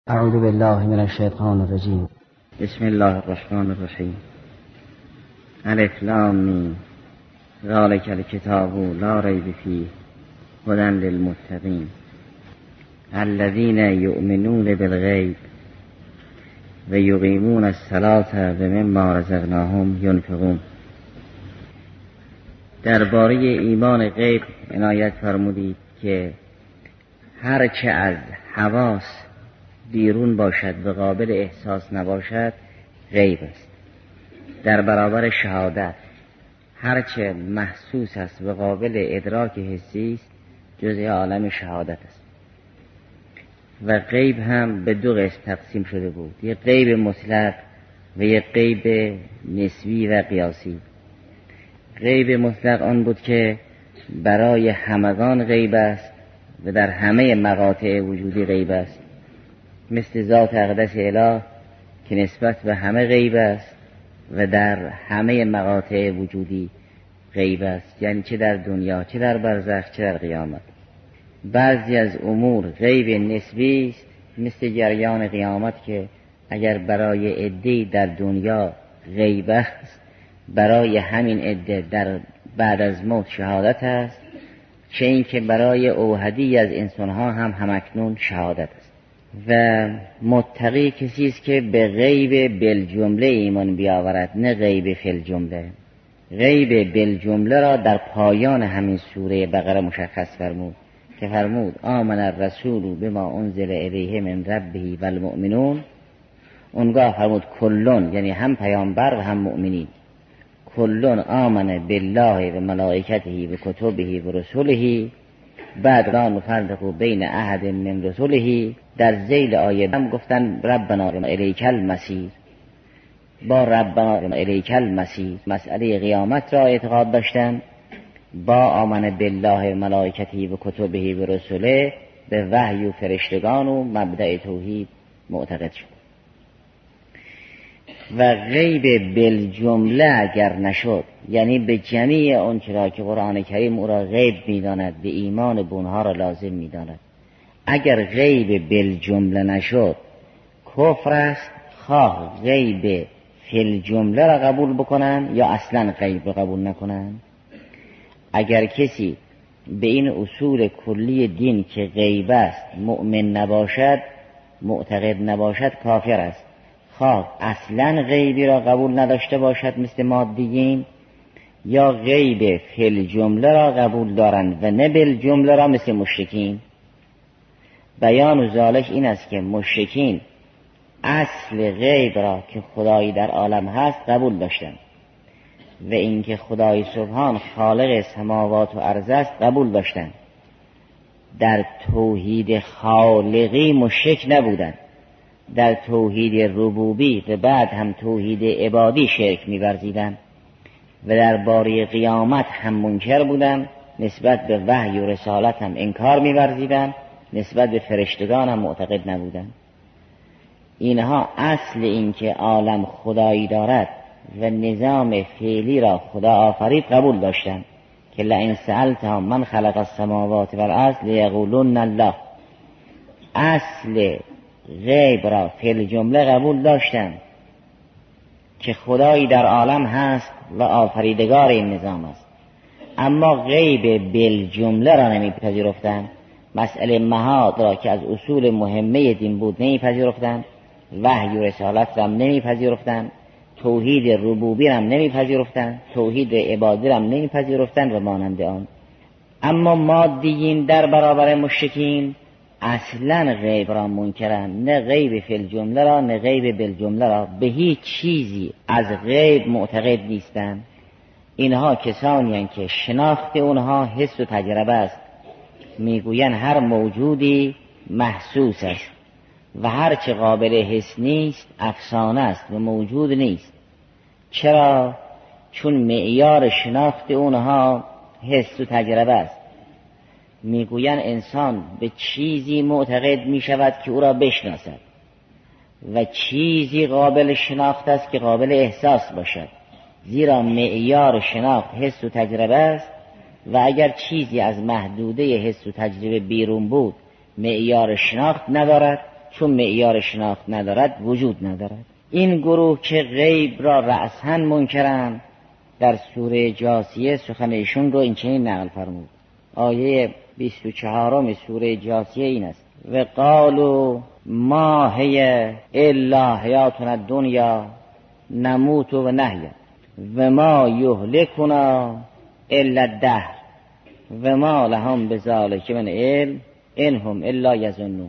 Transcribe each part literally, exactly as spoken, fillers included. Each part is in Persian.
اعوذ بالله من الشیطان الرجیم. بسم الله الرحمن الرحیم. الف لام میم ذالک الکتاب لا ریب فیه هدی للمتقین الذین یؤمنون بالغیب و یقیمون الصلاة و مما رزقناهم ینفقون. درباره ایمان غیب عنایت فرمودید که هر چه از حواس بیرون باشد و قابل احساس نباشد غیب است. در برابر شهادت هرچه محسوس است و قابل ادراک حسی است جزء عالم شهادت است. و غیب هم به دو قسم تقسیم شده بود، یک غیب مطلق و یک غیب نسبی و قیاسی. غیب مطلق آن بود که برای همگان غیب است و در همه مقاطع وجودی غیب است، مثل ذات اقدس اله که نسبت به همه غیب است و در همه مقاطع وجودی غیب است، یعنی چه در دنیا، چه در برزخ، چه در قیامت. بعضی از امور غیب نسبی است، مثل جریان قیامت که اگر برای عده‌ای در دنیا غیب است، برای همین عده در بعد از موت شهادت است، چه این که برای اوحدی از انسانها هم همکنون شهادت است. و متقی کسی است که به غیب بالجمله ایمان بیاورد، نه غیب فی الجمله. غیب بالجمله را در پایان همین سوره بقره مشخص فرمود که فرمود آمن الرسول بما انزل الیه من ربه والمؤمنون. اونگاه فرمود کلون، یعنی هم پیامبر و هم مؤمنین. کلون آمن بالله و ملائکته و کتبه و رسوله بعد لا نفرق بین احد من رسوله. در ذیل آیه هم گفتن ربنا الیک المصیر، با ربنا الیک المصیر مسئله قیامت را اعتقاد داشتن، با آمن بالله و ملائکته و کتبه و رسوله به وحی و فرشتگان و مبدأ توحید معتقد شد. و غیب بالجمله اگر نشد، یعنی به جمیع اون چرا که قرآن کریم او را غیب می‌داند، به ایمان به اونها را لازم می‌داند، اگر غیب بالجمله نشد کفر است. خواه غیب فی الجمله را قبول بکنن یا اصلا غیب را قبول نکنن. اگر کسی به این اصول کلی دین که غیب است مؤمن نباشد، معتقد نباشد، کافر است. خواه اصلا غیبی را قبول نداشته باشد مثل مادیین، یا غیب فی الجمله را قبول دارند و نه بالجمله را مثل مشرکین. بیان و ذالک این است که مشرکین اصل غیب را که خدایی در عالم هست قبول داشتند و اینکه خدای سبحان خالق سماوات و ارض است قبول داشتند. در توحید خالقی مشرک نبودند، در توحید ربوبی و بعد هم توحید عبادی شرک می‌ورزیدند و در باره قیامت هم منکر بودند، نسبت به وحی و رسالت هم انکار می‌ورزیدند، نسبت به فرشتگان هم معتقد نبودند. اینها اصل این که عالم خدایی دارد و نظام فعلی را خدا آفرید قبول داشتند که لئن سألتهم من خلق السماوات والارض لیقولن الله. اصل غیب را فی الجمله قبول داشتند که خدایی در عالم هست و آفریدگار این نظام است، اما غیب بالجمله را نمیپذیرفتند. مسئله معاد را که از اصول مهمه دین بود نمیپذیرفتند، وحی و رسالت را نمیپذیرفتند، توحید ربوبی را نمیپذیرفتند، توحید عبادی را نمیپذیرفتند و مانند آن. اما مادیین در برابر مشرکین اصلا غیب را منکرند، نه غیب فی الجمله را نه غیب بالجمله را، به هیچ چیزی از غیب معتقد نیستند. اینها کسانی هستند که شناخت اونها حس و تجربه است. میگویند هر موجودی محسوس است و هر چه قابل حس نیست افسانه است و موجود نیست. چرا؟ چون معیار شناخت اونها حس و تجربه است. میگویند انسان به چیزی معتقد میشود که او را بشناسد و چیزی قابل شناخت است که قابل احساس باشد، زیرا معیار شناخت حس و تجربه است و اگر چیزی از محدوده حس و تجربه بیرون بود معیار شناخت ندارد، چون معیار شناخت ندارد وجود ندارد. این گروه که غیب را رأساً منکرند، در سوره جاثیه سخن ایشون رو این چنین نقل فرمود. آیه بیست و چهارم سوره جاثیه این است: و قالوا ما هی الا حیاتنا الدنیا نموت و نحیا و ما یهلکنا الا الدهر و ما لهم بذلک من علم ان هم الا یظنون.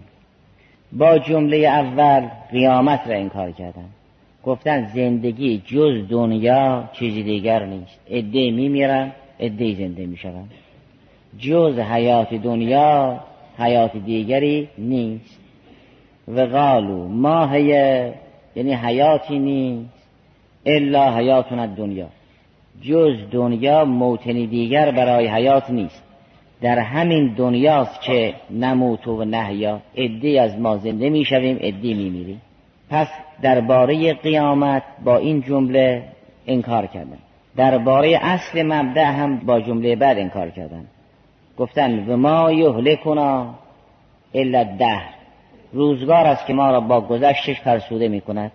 با جمله اول قیامت را انکار کردن، گفتن زندگی جز دنیا چیزی دیگر نیست. عده‌ای میمیرن، عده‌ای زنده میشوند. جز حیات دنیا حیات دیگری نیست. و قالوا ما هی، یعنی حیاتی نیست، الا حیاتنا الدنیا، جز دنیا موطنی دیگر برای حیات نیست. در همین دنیاست که نموت و نحیا، عده‌ای از ما زنده میشویم، عده‌ای میمیریم. پس درباره قیامت با این جمله انکار کردن. درباره اصل مبدأ هم با جمله بعد انکار کردن. گفتن و ما یهلکنا الا الدهر، روزگار است که ما را با گذشتش فرسوده می کند.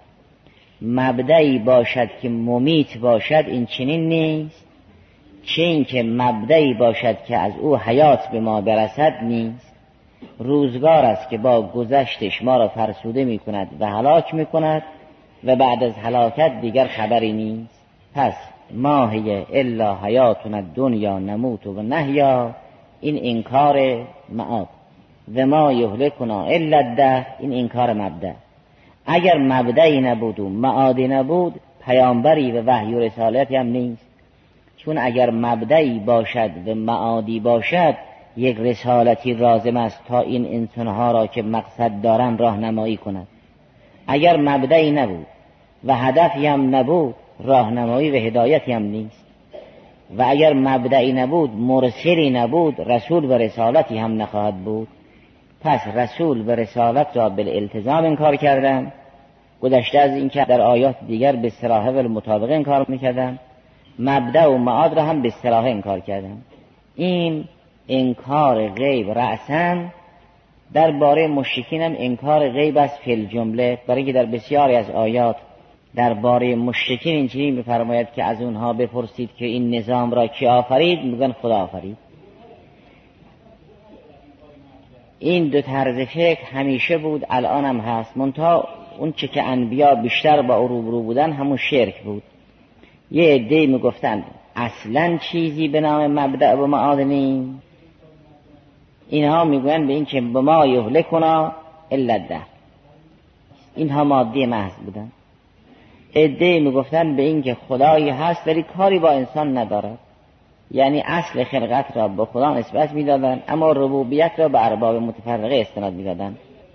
مبدأی باشد که ممیت باشد این چنین نیست، چه این که مبدأی باشد که از او حیات به ما برسد نیست. روزگار است که با گذشتش ما را فرسوده می کند و هلاک می کند و بعد از هلاکت دیگر خبری نیست. پس ما هی الا حیاتنا الدنیا نموت و نحیا، این انکار معاد. و ما یهلکنا الا الدهر، این انکار مبدأ. اگر مبدأی نبود و معادی نبود، پیامبری و وحی و رسالتی هم نیست. چون اگر مبدأی باشد و معادی باشد، یک رسالتی لازم است تا این انسانها را که مقصد دارن راهنمایی کند. اگر مبدأی نبود و هدفی هم نبود، راهنمایی و هدایتی هم نیست. و اگر مبدأی نبود، مرسلی نبود، رسول و رسالتی هم نخواهد بود. پس رسول و رسالت را بالالتزام انکار کردن، گذشته از این که در آیات دیگر به صراحه و المطابقه انکار میکردن، مبدأ و معاد را هم به صراحه انکار کردن. این انکار غیب رأساً. درباره مشرکین هم انکار غیب است فی الجمله، برای که در بسیاری از آیات درباره مشرکین اینجوری می‌فرماید که از اونها بپرسید که این نظام را کی آفرید؟ میگن خدا آفرید. این دو طرز فکر همیشه بود، الان هم هست، منتها اون چه که انبیا بیشتر با او روبرو بودن همون شرک بود. یه عده‌ای میگفتن اصلاً چیزی به نام مبدأ و معاد نیست. اینها میگوین به این که به ما یهلکنا الا الدهر، اینها مادی محض بودن. عده‌ای میگفتن به این که خدایی هست ولی کاری با انسان ندارد، یعنی اصل خلقت را به خدا نسبت میدادن اما ربوبیت را به ارباب متفرقه استناد میدادن.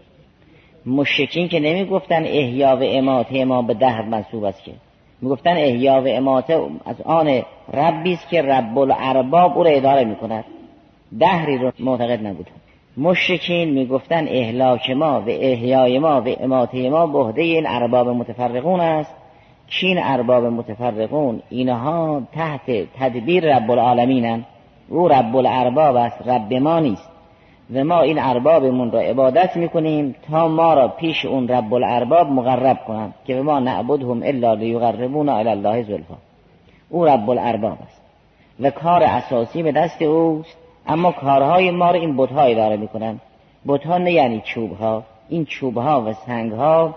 مشرکین که نمیگفتن احیا و اماته ما به دهر منسوب است، که میگفتن احیا و اماته از آن ربی است که رب الارباب او را اداره میکند، دهری رو معتقد نبودن. مشرکین میگفتن اهلاک ما و احیای ما و اماته ما به عهده این ارباب متفرقون است، که این ارباب متفرقون اینها تحت تدبیر رب العالمینن، او رب الارباب است، رب ما نیست و ما این اربابمون را عبادت میکنیم تا ما را پیش اون رب الارباب مقرب کنند که ما نعبدهم الا لیقربونا الی الله زلفا. او رب الارباب است و کار اساسی به دست اوست، اما کارهای ما را این بت‌ها اداره میکنن. بت‌ها نه یعنی چوب‌ها، این چوب‌ها و سنگ‌ها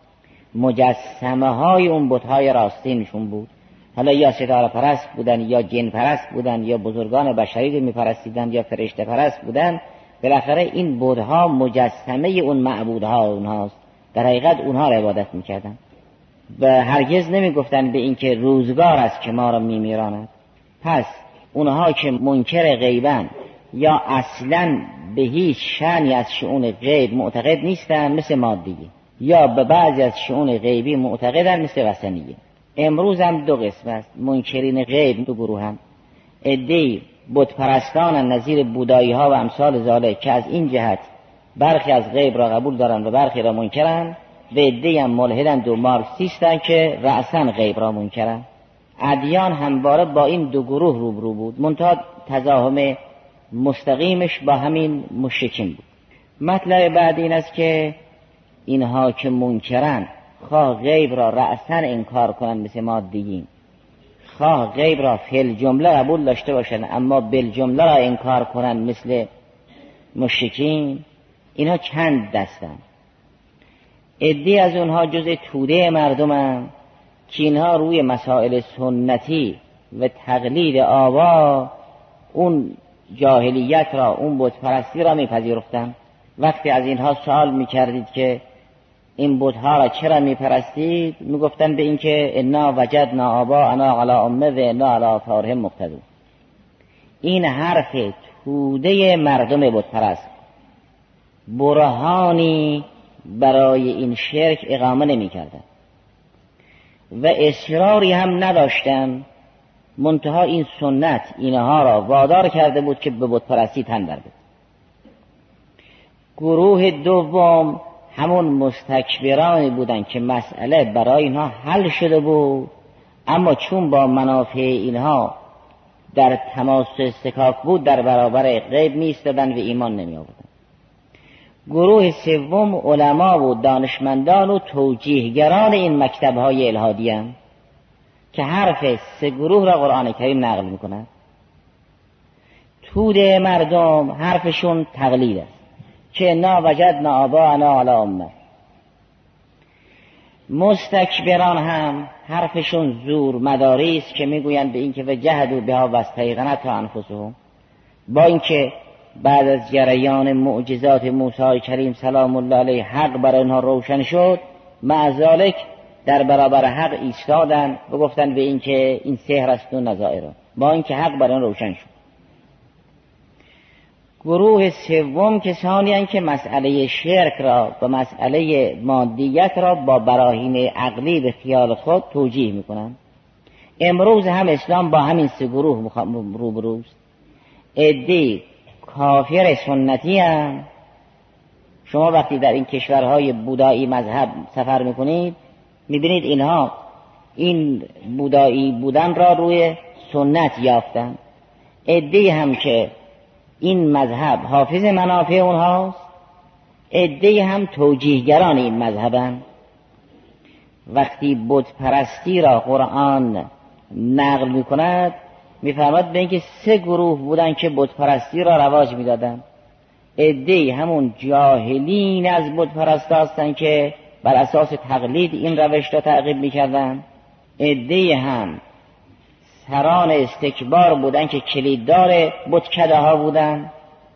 مجسمه های اون بت‌های راستینشون بود. حالا یا ستاره پرست بودن یا جن پرست بودن یا بزرگان بشری رو میپرستیدن یا فرشته پرست بودن، بالاخره این بت‌ها مجسمه اون معبودها اونهاست، در حقیقت اونها را عبادت میکردن و هرگز نمیگفتن به این که روزگار است که ما را میمیراند. پس اونها که منکر غیبن یا اصلاً به هیچ شأنی از شؤون غیب معتقد نیستن مثل مادیه، یا به بعضی از شؤون غیبی معتقدن مثل وثنیه. امروز هم دو قسم است منکرین غیب، دو گروه هم. عده‌ای بت پرستان نظیر بودایی ها و امثال ذالک که از این جهت برخی از غیب را قبول دارن و برخی را منکرن، و عده‌ای هم ملحدند و مارکسیستن که رأساً غیب را منکرن. ادیان همواره با این دو گروه روبرو بود، منتها تزاحم مستقیمش با همین مشرکین بود. مطلب بعد این است که اینها که منکرن، خواه غیب را رأساً انکار کنن مثل مادیین، خواه غیب را فی جمله قبول داشته باشن اما بالجمله را انکار کنن مثل مشرکین، اینها چند دستن. عده‌ای از اونها جز توده مردمن که اینها روی مسائل سنتی و تقلید آبا اون جاهلیت را، اون بت پرستی را میپذیرفتن. وقتی از اینها سوال میکردید که این بت‌ها را چرا میپرستید، میگفتن به این که انا وجدنا آباءنا علی امه و انا علی آثارهم مقتدون. این حرف توده مردم بت پرست برهانی برای این شرک اقامه نمی‌کردند و اصراری هم نداشتن، منتها این سنت اینها را وادار کرده بود که به بت پرستی تن در بدهند. گروه دوم همون مستکبرانی بودند که مسئله برای اینها حل شده بود اما چون با منافع اینها در تماس استکاک بود در برابر غیب می ایستادند و ایمان نمی آوردند. گروه سوم علما و دانشمندان و توجیهگران این مکتب‌های الهادی هم که حرف سه گروه را قرآن کریم نقل می‌کند. توده مردم حرفشون تقلید است که انا وجدنا آباءنا علی امه. مستکبران هم حرفشون زور مداری است که میگویند به اینکه وجحدوا بها واستیقنتها انفسهم، با اینکه بعد از جریان معجزات موسی کریم سلام الله علیه حق برای آنها روشن شد، مع ذالک در برابر حق ایستادن و گفتن به این که این سحر است و نظائر، با اینکه حق برای آنها روشن شد. گروه سوم کسانی هستند که مسئله شرک را و مسئله مادیت را با براهین عقلی به خیال خود توجیه میکنند. امروز هم اسلام با همین سه گروه روبروست. عده‌ای کافر سنتی هم، شما وقتی در این کشورهای بودایی مذهب سفر میکنید میبینید اینها این بودایی بودن را روی سنت یافتن. عده‌ای هم که این مذهب حافظ منافع اونهاست، عده‌ای هم توجیهگران این مذهبن. وقتی بت پرستی را قرآن نقل میکند میفرماد به اینکه سه گروه بودن که بت پرستی را رواج میدادن. عده‌ای همون جاهلین از بت پرستا هستند که بر اساس تقلید این روش را تعقیب میکردن. عده‌ای هم سران استکبار بودن که کلیددار بتکده ها بودن.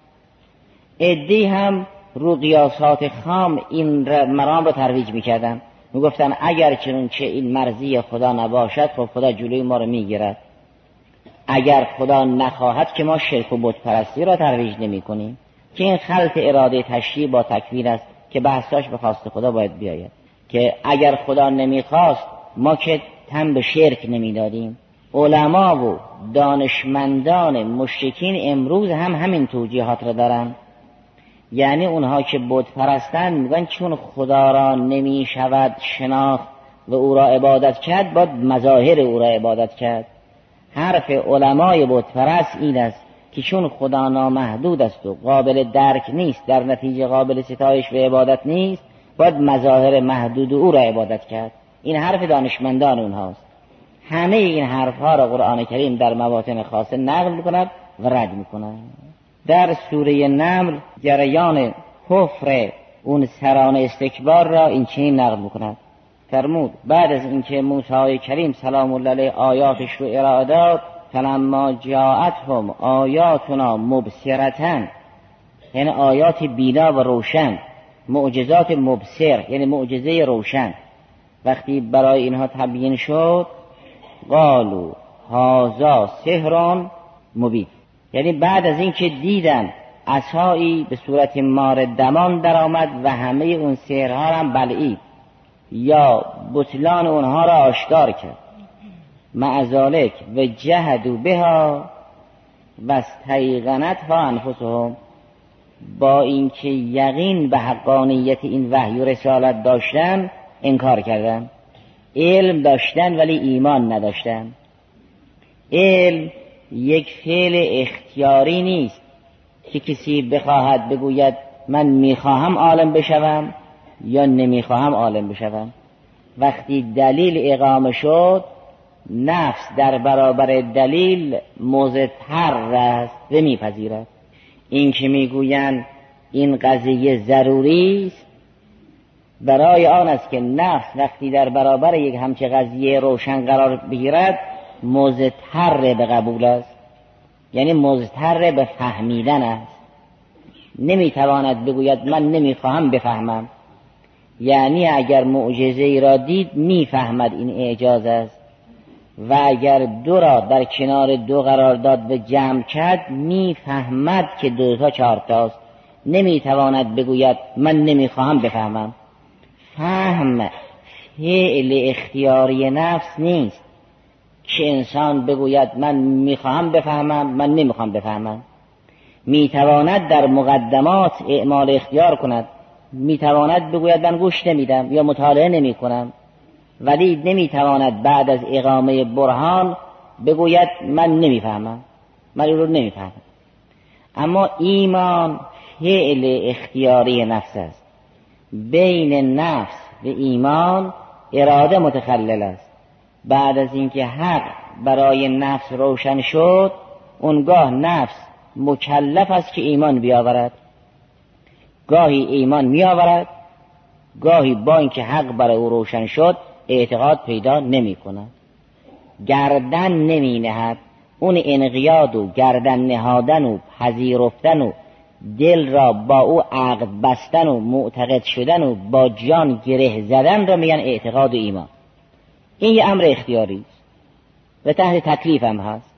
عده‌ای هم رو قیاسات خام این مرام را ترویج میکردن، میگفتن اگر چنانچه این مرضی خدا نباشد خب خدا جلوی ما رو میگیرد، اگر خدا نخواهد که ما شرک و بت پرستی را ترویج نمی کنیم، که این خلط اراده تشریع با تکوین است که بحثاش به خواست خدا باید بیاید، که اگر خدا نمیخواست ما که تن به شرک نمیدادیم. علما و دانشمندان مشرکین امروز هم همین توجیهات را دارن، یعنی اونها که بت پرستن میگن چون خدا را نمی شود شناخت و او را عبادت کرد باید مظاهر او را عبادت کرد. حرف علمای بت پرست این است که چون خدا نامحدود است و قابل درک نیست، در نتیجه قابل ستایش و عبادت نیست، باید مظاهر محدود او را عبادت کرد. این حرف دانشمندان اونهاست. همه این حرفها را قرآن کریم در مواطن خاصه نقل میکند و رد میکند. در سوره نمل جریان کفر اون سران استکبار را این چنین نقل میکند. فرمود بعد از اینکه موسی کریم سلام الله علیه آیاتش رو ارائه داد، فلما جاءتهم آیاتنا مبصرة، یعنی آیات بینا و روشن، معجزات مبصر یعنی معجزه روشن، وقتی برای اینها تبیین شد قالوا هذا سحر مبین، یعنی بعد از اینکه دیدن عصایی به صورت مار دمان در آمد و همه اون سحرها هم بلعید یا بطلان اونها را آشکار کرد، مع ذالک و جهدوا بها و استیقنتها انفسهم، با اینکه یقین به حقانیت این وحی و رسالت داشتن انکار کردن. علم داشتن ولی ایمان نداشتن. علم یک فعل اختیاری نیست که کسی بخواهد بگوید من میخواهم عالم بشوم یا نمیخواهم عالم بشوم. وقتی دلیل اقامه شد، نفس در برابر دلیل مضطر است و میپذیرد. این که میگویند این قضیه ضروری است، برای آن است که نفس وقتی در برابر یک همچه قضیه روشن قرار بگیرد مضطر به قبول است، یعنی مضطر به فهمیدن است. نمیتواند بگوید من نمیخواهم بفهمم، یعنی اگر معجزه ای را دید میفهمد این اعجاز است، و اگر دو را در کنار دو قرار داد و جمع کرد میفهمد که دو تا چهار تاست. نمیتواند بگوید من نمیخواهم بفهمم. فهم فعل اختیاری نفس نیست که انسان بگوید من میخواهم بفهمم، من نمیخواهم بفهمم. میتواند در مقدمات اعمال اختیار کند، میتواند بگوید من گوش نمیدم یا مطالعه نمی کنم، ولی نمیتواند بعد از اقامه برهان بگوید من نمیفهمم، من این رو نمیفهمم. اما ایمان فعل اختیاری نفس است. بین نفس و ایمان اراده متخلل است. بعد از اینکه حق برای نفس روشن شد، اونگاه نفس مکلف است که ایمان بیاورد. گاهی ایمان میآورد، گاهی با اینکه حق برای او روشن شد اعتقاد پیدا نمی کند، گردن نمی نهد. اون انقیاد و گردن نهادن و پذیرفتن و دل را با او عقد بستن و معتقد شدن و با جان گره زدن را میگن اعتقاد و ایمان. این یه امر اختیاری است و تحت تکلیف هم هست.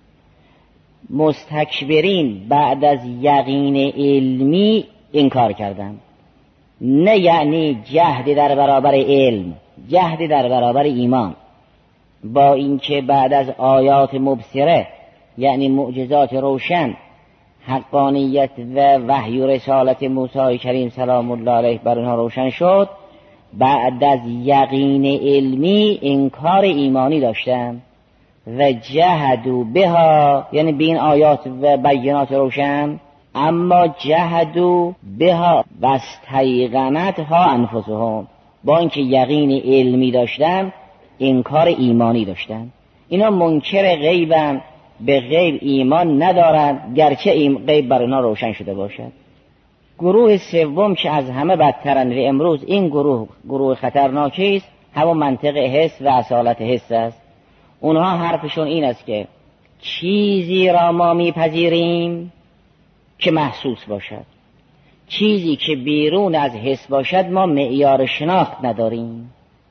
مستکبرین بعد از یقین علمی انکار کردند، نه یعنی جهد در برابر علم، جهد در برابر ایمان. با اینکه بعد از آیات مبصره یعنی معجزات روشن حقانیت و وحی و رسالت موسی کریم سلام الله علیه بر آنها روشن شد، بعد از یقین علمی انکار ایمانی داشتند و جهدوا بها، یعنی بین آیات و بینات روشن، اما جهدوا بها و استیقنتها انفسهم، با اینکه یقین علمی داشتن انکار ایمانی داشتن. اینا منکر غیبن، به غیب ایمان ندارند گرچه این غیب بر اینا روشن شده باشد. گروه سوم که از همه بدترند و امروز این گروه گروه خطرناکی است، همون منطق حس و اصالت حس است. اونها حرفشون این است که چیزی را ما میپذیریم که محسوس باشد، چیزی که بیرون از حس باشد ما معیار شناخت نداریم.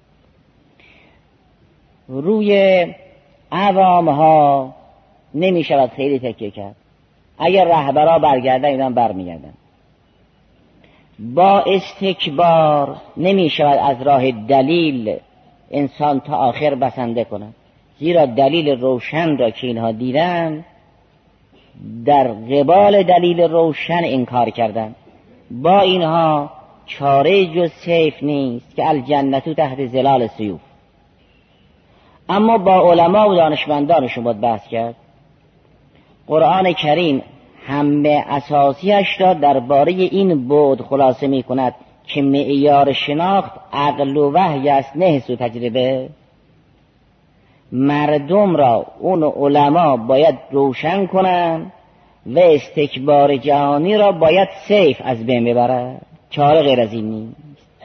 روی عوام ها نمی شود خیلی تکیه کرد. اگر رهبرها برگردن اینا برمیگردن. با استکبار نمی شود از راه دلیل انسان تا آخر بسنده کند، زیرا دلیل روشن را که اینها دیدن در قبال دلیل روشن انکار کردند. با اینها چاره جز سیف نیست که الجنت تحت ظلال سیوف. اما با علما و دانشمندانشون باید بحث کرد. قرآن کریم همه اساسیش را درباره این بعد خلاصه می کند که معیار شناخت عقل و وحی است، نه حس و تجربه. مردم را اون علما باید روشن کنند و استکبار جهانی را باید سیف از بین ببرد. چاره غیر از این نیست.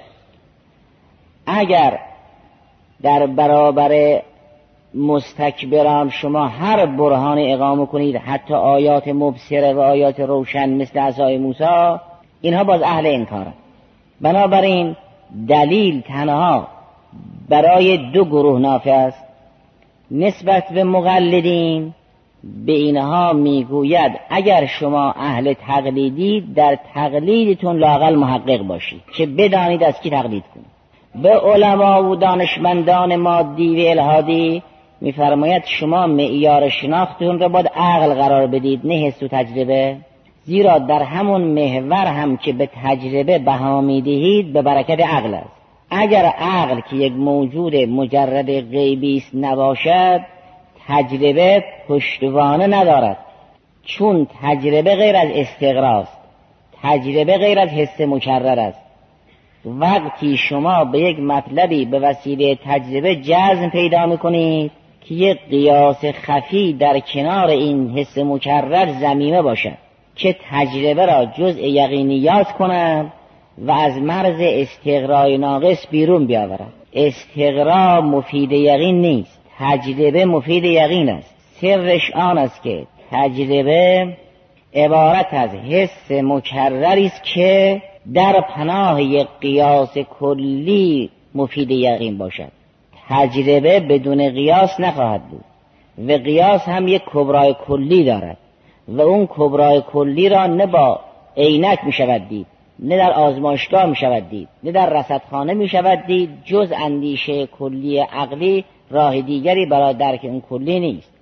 اگر در برابر مستکبران شما هر برهان اقامه کنید، حتی آیات مبصره و آیات روشن مثل عصای موسی، اینها باز اهل انکارند. بنابراین دلیل تنها برای دو گروه نافع است. نسبت به مقلدین به اینها میگوید اگر شما اهل تقلیدید در تقلیدتون لااقل محقق باشید که بدانید از کی تقلید کنید. به علما و دانشمندان مادی و الهادی میفرماید شما معیار شناختتون را باید عقل قرار بدید، نه حس و تجربه، زیرا در همون محور هم که به تجربه بها میدهید به برکت عقل است. اگر عقل که یک موجود مجرد غیبی است نباشد، تجربه پشتوانه ندارد، چون تجربه غیر از استقراست، تجربه غیر از حس مکرر است. وقتی شما به یک مطلبی به وسیله تجربه جزم پیدا میکنید که یک قیاس خفی در کنار این حس مکرر ضمیمه باشد که تجربه را جزء یقینیات کند و از مرز استقرای ناقص بیرون بیاورد. استقرا مفید یقین نیست، تجربه مفید یقین است. سرش آن است که تجربه عبارت از حس مکرری است که در پناه یک قیاس کلی مفید یقین باشد. تجربه بدون قیاس نخواهد بود و قیاس هم یک کبرای کلی دارد و اون کبرای کلی را نه با عینک می شود دید، نه در آزمایشگاه می شود دید، نه در رصدخانه می شود دید. جز اندیشه کلی عقلی راه دیگری برای درک اون کلی نیست.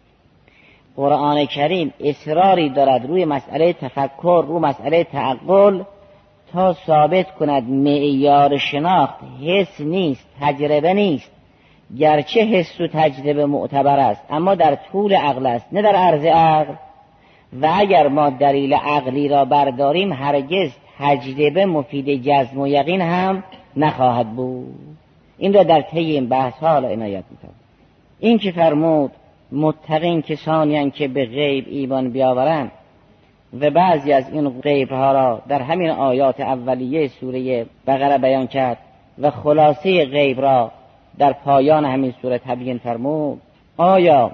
قرآن کریم اصراری دارد روی مسئله تفکر، روی مسئله تعقل، تا ثابت کند معیار شناخت حس نیست، تجربه نیست. گرچه حس و تجربه معتبر است اما در طول عقل است، نه در عرض عقل. و اگر ما دلیل عقلی را برداریم هرگز تجربه مفید جزم و یقین هم نخواهد بود. این را در طی این بحث ها عنایت می‌کنم. این که فرمود متقین کسانی‌اند که به غیب ایمان بیاورند و بعضی از این غیب ها را در همین آیات اولیه سوره بقره بیان کرد و خلاصه غیب را در پایان همین سوره تبیین فرمود. آیا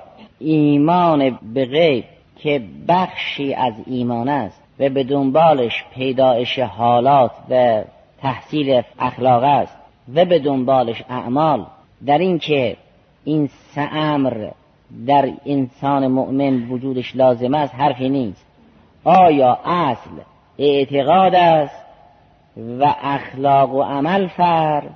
ایمان به غیب که بخشی از ایمان است و به دنبالش پیدایش حالات و تحصیل اخلاق است و به دنبالش اعمال، در این که این سه امر در انسان مؤمن وجودش لازم است حرفی نیست. آیا اصل اعتقاد است و اخلاق و عمل فرع،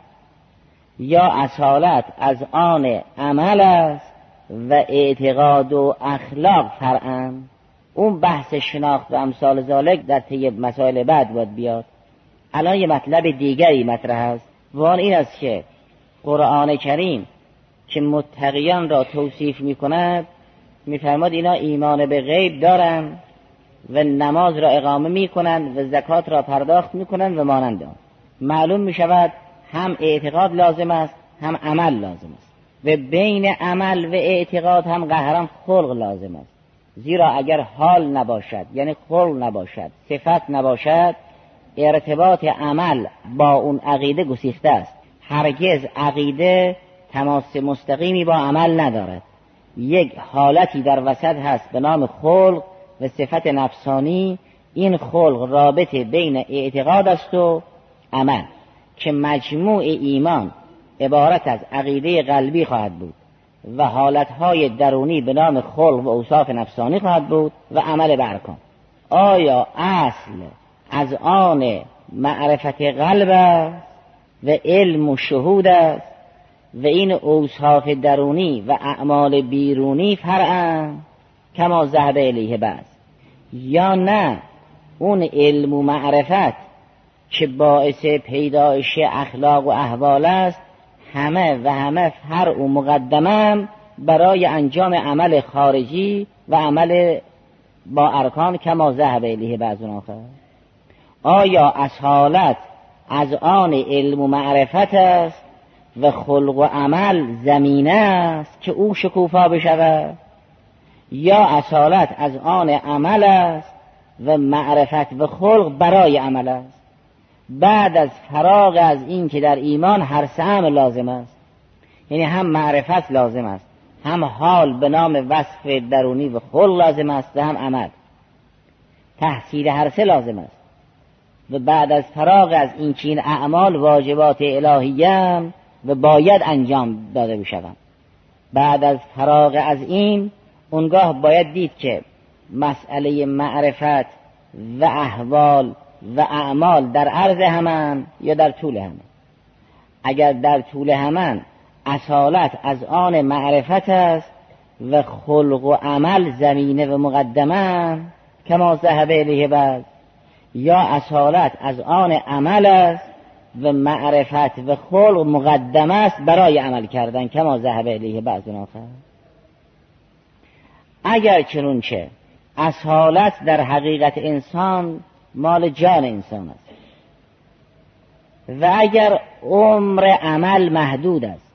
یا اصالت از آن عمل است و اعتقاد و اخلاق فرعن؟ اون بحث شناخت و امثال ذالک در طی مسائل بعد باید بیاد. الان یه مطلب دیگری مطرح است و آن این است که قرآن کریم که متقیان را توصیف می کند می فرماد اینا ایمان به غیب دارند و نماز را اقامه می کنند و زکات را پرداخت می کنند و مانند آن. معلوم می شود هم اعتقاد لازم است هم عمل لازم است و بین عمل و اعتقاد هم قهرم خلق لازم است. زیرا اگر حال نباشد، یعنی خلق نباشد، صفت نباشد، ارتباط عمل با اون عقیده گسیخته است. هرگز عقیده تماس مستقیمی با عمل ندارد. یک حالتی در وسط هست به نام خلق و صفت نفسانی. این خلق رابطه بین اعتقاد است و عمل که مجموع ایمان عبارت از عقیده قلبی خواهد بود و حالتهای درونی به نام خلق و اوصاف نفسانی خواهد بود و عمل به ارکان. آیا اصل از آن معرفت قلب است و علم و شهود است و این اوصاف درونی و اعمال بیرونی فرعن کما ذهب الیه بعض، یا نه اون علم و معرفت که باعث پیدایش اخلاق و احوال است همه و همه فرع و مقدمه برای انجام عمل خارجی و عمل با ارکان کما ذهب الیه بعض آخر؟ آیا اصالت از آن علم و معرفت است و خلق و عمل زمینه است که او شکوفا بشود، یا اصالت از آن عمل است و معرفت و خلق برای عمل است؟ بعد از فراغ از این که در ایمان هر سه امر لازم است، یعنی هم معرفت لازم است، هم حال به نام وصف درونی و خلق لازم است و هم عمل، تحصیل هر سه لازم است. و بعد از فراغ از این که این اعمال واجبات الهیه و باید انجام داده بشوند، بعد از فراغ از این اونگاه باید دید که مسئله معرفت و احوال و اعمال در عرض همان یا در طول همان. اگر در طول همان اصالت از آن معرفت است و خلق و عمل زمینه و مقدمه کما ذهب الیه بعض، یا اصالت از آن عمل است و معرفت و خلق مقدمه است برای عمل کردن کما ذهب الیه بعض آخر. اگر چنونچه اصالت در حقیقت انسان مال جان انسان است و اگر عمر عمل محدود است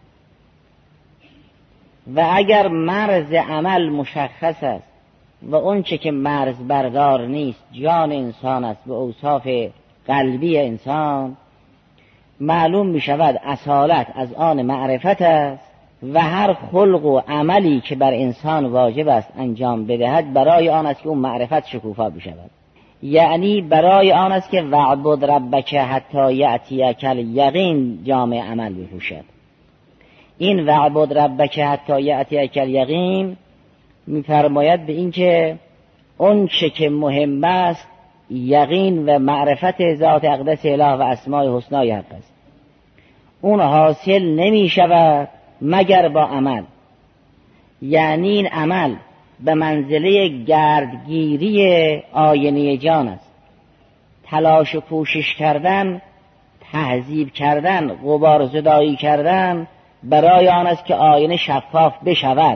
و اگر مرز عمل مشخص است و اون چه که مرز بردار نیست جان انسان است و اوصاف قلبی انسان، معلوم می شود اصالت از آن معرفت است و هر خلق و عملی که بر انسان واجب است انجام بدهد برای آن است که اون معرفت شکوفا بشود. یعنی برای آن است که وعبد ربک حتی یأتیک الیقین جامع عمل بپوشد. این وعبد ربک حتی یأتیک الیقین می‌فرماید به این که اون چه که مهم است یقین و معرفت ذات اقدس اله و اسماء حسنای حق است. اون حاصل نمی شود مگر با عمل. یعنی این عمل به منزله گردگیری آینه جان است. تلاش و کوشش کردن، تهذیب کردن، غبار زدایی کردن برای آن است که آینه شفاف بشود.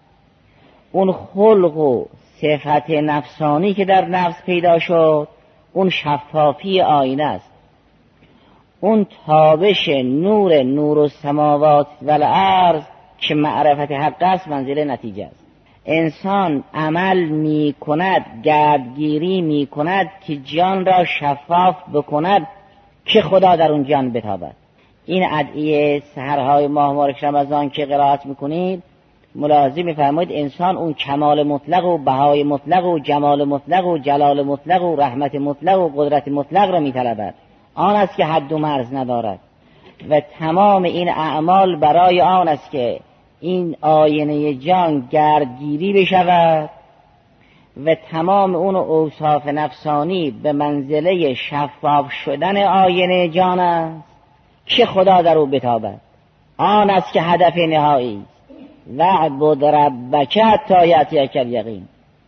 اون خلق و صفت نفسانی که در نفس پیدا شد اون شفافی آینه است. اون تابش نور نور السماوات و الارض که معرفت حق است منزل نتیجه است. انسان عمل می کند، گردگیری می کند که جان را شفاف بکند که خدا در اون جان بتابد. این ادعیه سحرهای ماه مبارک رمضان که قرائت میکنید ملاحظه میفرمایید انسان اون کمال مطلق و بهای مطلق و جمال مطلق و جلال مطلق و رحمت مطلق و قدرت مطلق را میطلبد. آن است که حد و مرز ندارد و تمام این اعمال برای آن است که این آینه جان گردگیری بشود و تمام اون اوصاف نفسانی به منزله شفاف شدن آینه جان است که خدا در او بتابد. آن است که هدف نهایی وعبد ربک حتی یأتیک الیقین.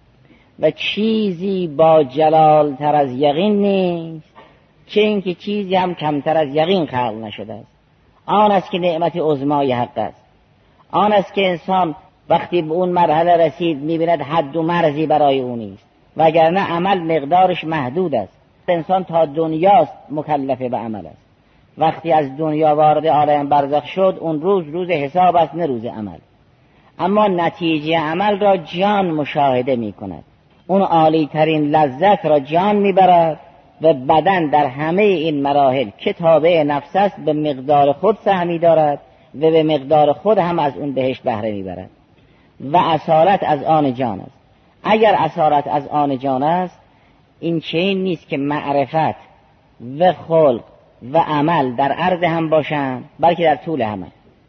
و چیزی با جلال تر از یقین نیست چه اینکه چیزی هم کمتر از یقین خلق نشده است. آن است که نعمت عظمای حق است. آن است که انسان وقتی به اون مرحله رسید می‌بیند حد و مرزی برای او نیست، وگرنه عمل مقدارش محدود است. انسان تا دنیاست مکلف به عمل است. وقتی از دنیا وارد عالم برزخ شد اون روز روز حساب است نه روز عمل. اما نتیجه عمل را جان مشاهده می کند. اون عالی ترین لذت را جان می برد و بدن در همه این مراحل که تابع نفس است به مقدار خود سهمی دارد و به مقدار خود هم از اون بهشت بهره می برد و اصالت از آن جان است. اگر اصالت از آن جان است این چنین نیست که معرفت و خلق و عمل در عرض هم باشند بلکه در طول هم.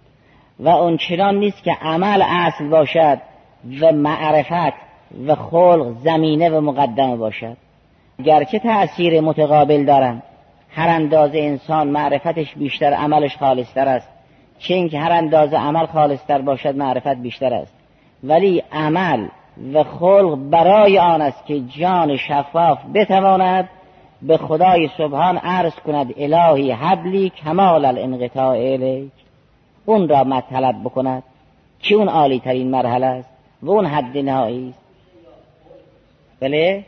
و اون چنان نیست که عمل اصل باشد و معرفت و خلق زمینه و مقدمه باشد. گرچه تأثیر متقابل دارند، هر اندازه انسان معرفتش بیشتر عملش خالصتر است، چه اینکه هر اندازه عمل خالصتر باشد معرفت بیشتر است، ولی عمل و خلق برای آن است که جان شفاف بتواند به خدای سبحان عرض کند الهی حبلی کمال الانقطاع الیک، اون را مطلب بکند که اون عالی ترین مرحله است و اون حد نهایی است. بله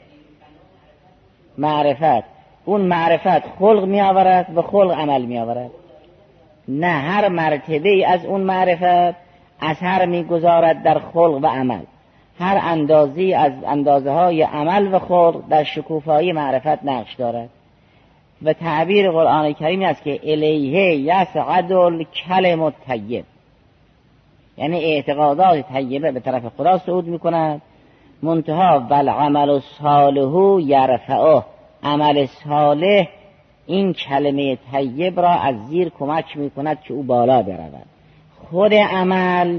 معرفت، اون معرفت خلق می آورد و خلق عمل می آورد. نه هر مرتبه از اون معرفت اثر می گذارد در خلق و عمل. هر اندازی از اندازه های عمل و خلق در شکوفایی معرفت نقش دارد. و تعبیر قرآن کریم است که الیه یصعد الکلم الطیب، یعنی اعتقادات طیبه به طرف خدا صعود می کند. منتها والعمل الصالح یرفعه، عمل صالح این کلمه طیب را از زیر کمک می کند که او بالا برود. خود عمل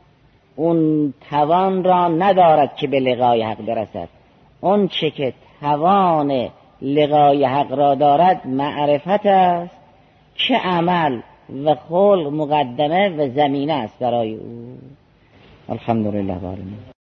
اون توان را ندارد که به لقای حق برسد. اون چه که توان لقای حق را دارد معرفت است که عمل و خلق مقدمه و زمینه است برای او. الحمدلله.